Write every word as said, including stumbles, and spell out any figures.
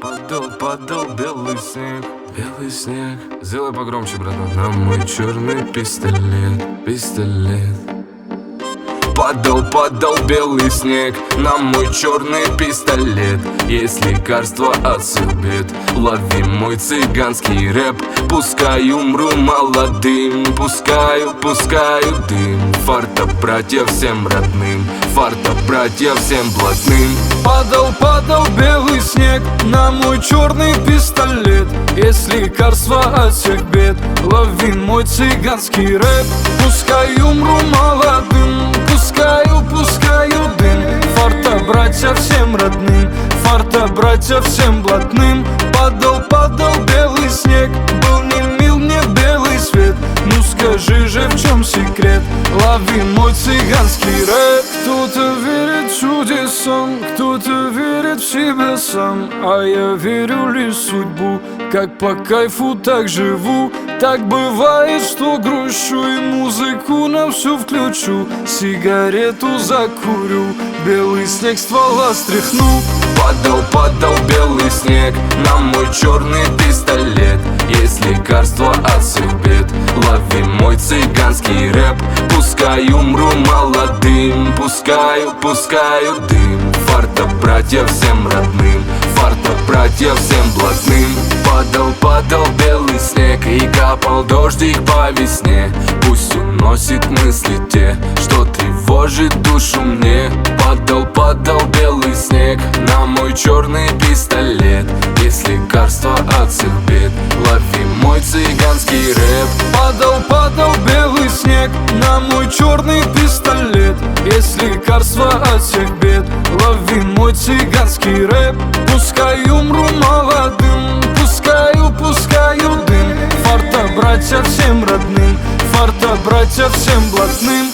Падал, падал белый снег, белый снег. Сделай погромче, братан. На мой черный пистолет, пистолет. Падал, падал белый снег на мой черный пистолет. Есть лекарство от всех бед. Лови мой цыганский рэп. Пускай умру молодым, пускаю, пускаю дым. Фарта, братья, всем родным, фарта, братья, всем блатным. Падал, падал белый снег на мой черный пистолет. Есть лекарство от всех бед. Лови мой цыганский рэп. Пускай умру молодым, пускаю, пускаю дым. Фарта, братья, всем родным, фарта, братья, всем блатным. Падал, падал белый снег, был не мил мне белый свет. Ну скажи же, в чем секрет? Лови мой цыганский рэп. Кто-то верит чудесам, кто-то верит в себя сам, а я верю лишь в судьбу. Как по кайфу, так живу. Так бывает, что грущу и музыку на всю включу. Сигарету закурю, белый снег ствола стряхну. Падал, падал белый снег на мой черный пистолет. Есть лекарство от всех бед. Лови мой цыганский рэп. Пускай умру молодым, пускаю, пускаю дым. Фарта, братья, всем родным, фарта, братья, всем блатным. Падал, падал белый снег и капал дождик по весне. Пусть уносит мысли те, что тревожит душу мне. Падал, падал белый снег на мой черный пистолет. Есть лекарство от всех бед. Лови мой цыганский рэп. Падал, падал белый снег на мой черный пистолет. Есть лекарство от всех бед. Лови мой цыганский рэп. Пускай умру молодым, пускаю, пускаю дым. Фарта, братья, всем родным, фарта, братья, всем блатным.